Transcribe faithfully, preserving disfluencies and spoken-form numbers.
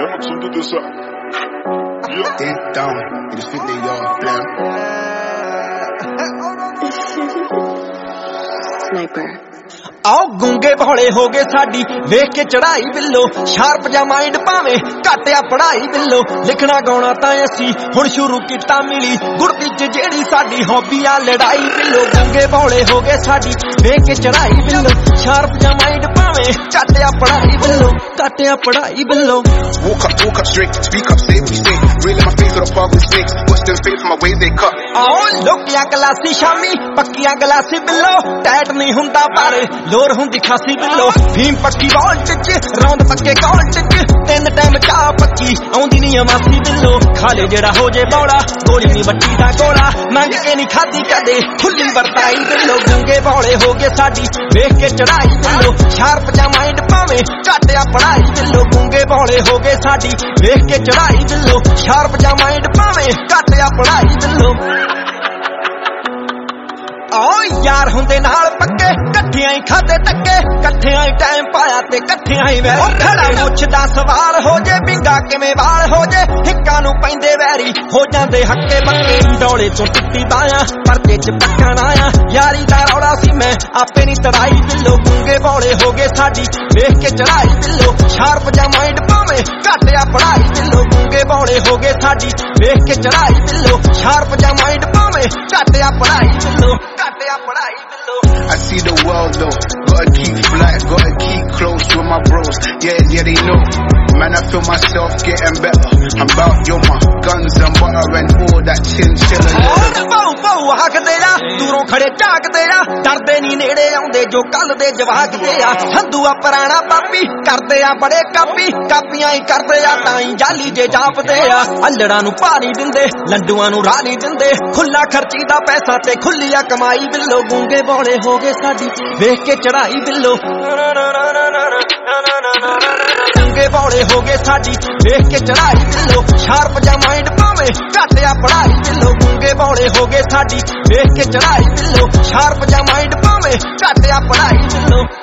Hammer tudo dessa. Então, eles ficam aí, ó, blam. Sniper. आओ गूंगे भोले हो गए साडी वेख के चढ़ाई बिल्लो शार्प जा माइंड भावे घाटिया पढ़ाई बिल्लो लिखना गाउणा तां असी हुण शुरू कीता मिली गुरदी च जेड़ी साडी हॉबी आ लड़ाई बिल्लो गूंगे भोले हो गए साडी वेख के चढ़ाई बिल्लो शार्प जा माइंड भावे घाटिया पढ़ाई बिल्लो घाटिया पढ़ाई बिल्लो Woke up, woke up strict, speak up, say what you say. Real in my face with a fog with snakes. Watch them face from my ways they cut. आओ लोकिया गलासी शामी पक्किया गलासी बिल्लो टैट नहीं हुंदा पर लोर हुंदी खासी बिल्लो भीम पक्की वॉल्ट च रौंद पक्के कॉल्ट च तीन टाइम चाह पक्की आउंदी नहीं अमासी बिल्लो खाले जेड़ा हो जे बौड़ा गोली नहीं बट्टी दा गोला मंग के नहीं खादी कदे खुली वरताई बिल्लो गूंगे बौले हो गए साडी वेख के चढ़ाई बिल्लो शार्प जा माइंड भावे घाटिया पढ़ाई बिल्लो गूंगे बौले हो गए साडी वेख के चढ़ाई बिल्लो शार्प जा माइंड भावे घाटिया पढ़ाई बिल्लो आओ यार हुंदे नाल पक्के कट्ठियां ही खादे टक्के कट्ठियां ही टाइम पाया ते कट्ठियां ही वैरी खड़ा मुछ दा सवाल हो जे बिंगा किवें वाल हो जे हिक्कां नूं पैंदे वैरी हो जांदे हक्के बक्के डोले चों टुੱਟੀ बायां परदे च पक्कण आया यारी दा रौला सी मैं आपे नहीं तड़ाई बिल्लो गूंगे बौले हो गए साडी वेख के चढ़ाई बिल्लो शार्प जा माइंड भावे घाटिया पढ़ाई बिल्लो गूंगे बौले हो गए साडी वेख के चढ़ाई बिल्लो शार्प जा माइंड भावे घाटिया पढ़ाई बिल्लो घाटिया पढ़ाई बिल्लो I see the world though, gotta keep fly, gotta keep close with my bros. Yeah, yeah, they know. Man, I feel myself getting better. I'm about yo, my guns and butter and all that chinchilla. ਬਹੁ ਬਹੁ ਹੱਕਦੇ ਆ ਦੂਰੋਂ ਖੜੇ ਝਾਕਦੇ ਆ ਡਰਦੇ ਨਹੀਂ ਨੇੜੇ ਆਉਂਦੇ ਜੋ ਕੱਲ ਦੇ ਜਵਾਕਦੇ ਆ ਹੰਦੂਆ ਪੁਰਾਣਾ ਪਾਪੀ ਕਰਦੇ ਆ ਬੜੇ ਕਾਪੀ ਕਾਪੀਆਂ ਹੀ ਕਰਦੇ ਆ ਤਾਂ ਹੀ ਜਾਲੀ ਜੇ ਜਾਪਦੇ ਆ ਅਲੜਾਂ ਨੂੰ ਪਾ ਨਹੀਂ ਦਿੰਦੇ ਲੰਡੂਆਂ ਨੂੰ ਰਾਹ ਨਹੀਂ ਦਿੰਦੇ ਖੁੱਲਾ ਖਰਚੀ ਦਾ ਪੈਸਾ ਤੇ ਖੁੱਲੀ ਆ ਕਮਾਈ ਬਿੱਲੋ ਗੂੰਗੇ ਬੋਲੇ ਹੋ ਗਏ ਸਾਡੀ ਵੇਖ ਕੇ ਚੜਾਈ ਬਿੱਲੋ गूंगे बौले हो गए साडी वेख के चढ़ाई बिल्लो शार्प जा माइंड भावे घाटिया पढ़ाई बिल्लो गूंगे बौले हो गए साडी वेख के चढ़ाई बिल्लो शार्प जा माइंड भावे घाटिया पढ़ाई बिल्लो